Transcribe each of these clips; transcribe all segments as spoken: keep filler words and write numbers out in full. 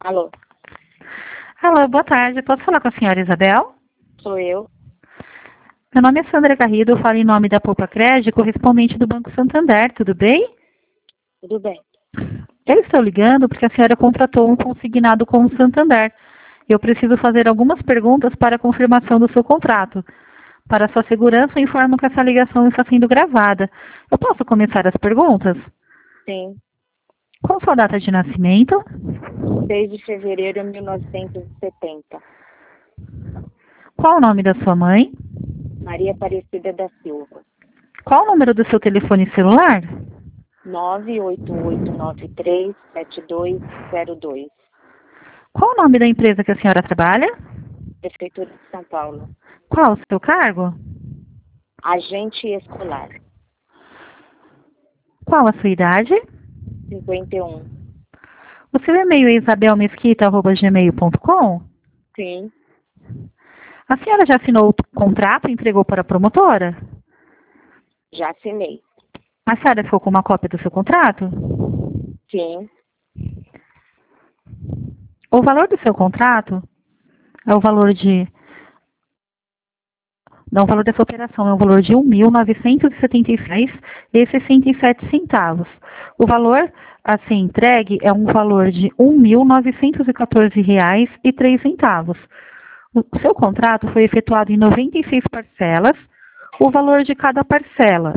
Alô, Alô, boa tarde. Posso falar com a senhora Isabel? sou eu. Meu nome é Sandra Garrido, eu falo em nome da Poupa Crédito, correspondente do Banco Santander, tudo bem? Tudo bem? Eu estou ligando porque a senhora contratou um consignado com o Santander. Eu preciso fazer algumas perguntas para a confirmação do seu contrato. Para sua segurança, eu informo que essa ligação está sendo gravada. Eu posso começar as perguntas? Sim. Qual sua data de nascimento? seis de fevereiro de mil novecentos e setenta. Qual o nome da sua mãe? Maria Aparecida da Silva. Qual o número do seu telefone celular? nove oito oito nove três sete dois zero dois. Qual o nome da empresa que a senhora trabalha? Prefeitura de São Paulo. Qual o seu cargo? Agente escolar. Qual a sua idade? cinquenta e um. O seu e-mail é isabelmesquita arroba gmail ponto com? Sim. A senhora já assinou o contrato e entregou para a promotora? Já assinei. A senhora ficou com uma cópia do seu contrato? Sim. O valor do seu contrato é o valor de... Não, o valor dessa operação é o valor de um mil novecentos e setenta e seis reais e sessenta e sete centavos. O valor a ser entregue é um valor de um mil novecentos e quatorze reais e três centavos. O seu contrato foi efetuado em noventa e seis parcelas. O valor de cada parcela,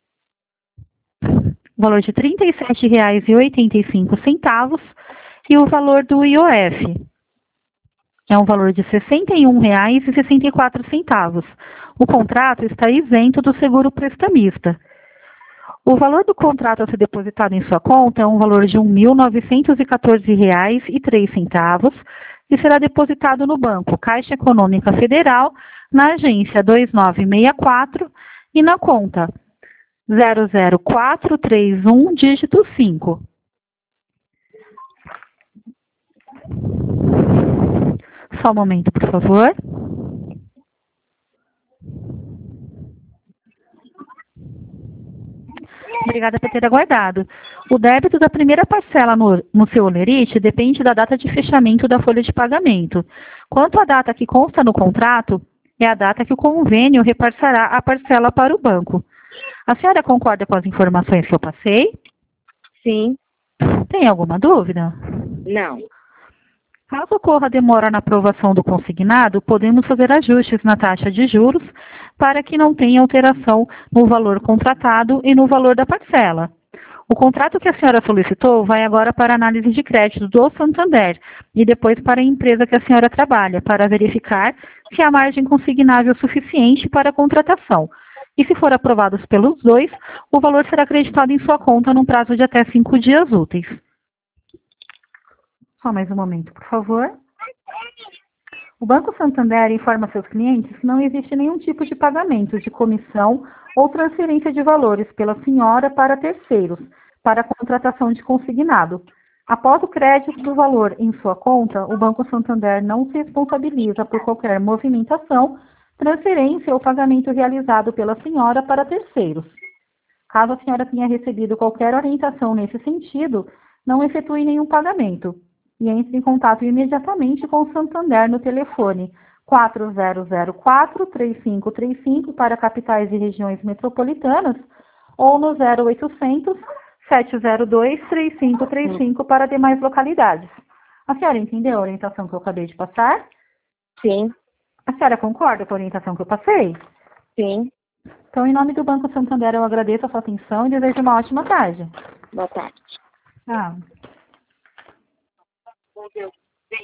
o valor de trinta e sete reais e oitenta e cinco centavos, e o valor do I O F é um valor de sessenta e um reais e sessenta e quatro centavos. O contrato está isento do seguro prestamista. O valor do contrato a ser depositado em sua conta é um valor de um mil novecentos e quatorze reais e três centavos e será depositado no banco Caixa Econômica Federal, na agência dois nove seis quatro e na conta zero zero quatro três um, dígito cinco. Só um momento, por favor. Obrigada por ter aguardado. O débito da primeira parcela no, no seu holerite depende da data de fechamento da folha de pagamento. Quanto à data que consta no contrato, é a data que o convênio repassará a parcela para o banco. A senhora concorda com as informações que eu passei? Sim. Tem alguma dúvida? Não. Caso ocorra demora na aprovação do consignado, podemos fazer ajustes na taxa de juros para que não tenha alteração no valor contratado e no valor da parcela. O contrato que a senhora solicitou vai agora para a análise de crédito do Santander e depois para a empresa que a senhora trabalha, para verificar se a margem consignável é suficiente para a contratação. E se for aprovados pelos dois, o valor será acreditado em sua conta num prazo de até cinco dias úteis. Só mais um momento, por favor. O Banco Santander informa seus clientes que não existe nenhum tipo de pagamento de comissão ou transferência de valores pela senhora para terceiros, para a contratação de consignado. Após o crédito do valor em sua conta, o Banco Santander não se responsabiliza por qualquer movimentação, transferência ou pagamento realizado pela senhora para terceiros. Caso a senhora tenha recebido qualquer orientação nesse sentido, não efetue nenhum pagamento e entre em contato imediatamente com o Santander no telefone quatro zero zero quatro, três cinco três cinco para capitais e regiões metropolitanas ou no zero oitocentos, sete zero dois, três cinco três cinco para demais localidades. A senhora entendeu a orientação que eu acabei de passar? Sim. A senhora concorda com a orientação que eu passei? Sim. Então, em nome do Banco Santander, eu agradeço a sua atenção e desejo uma ótima tarde. Boa tarde. Ah. Meu Deus.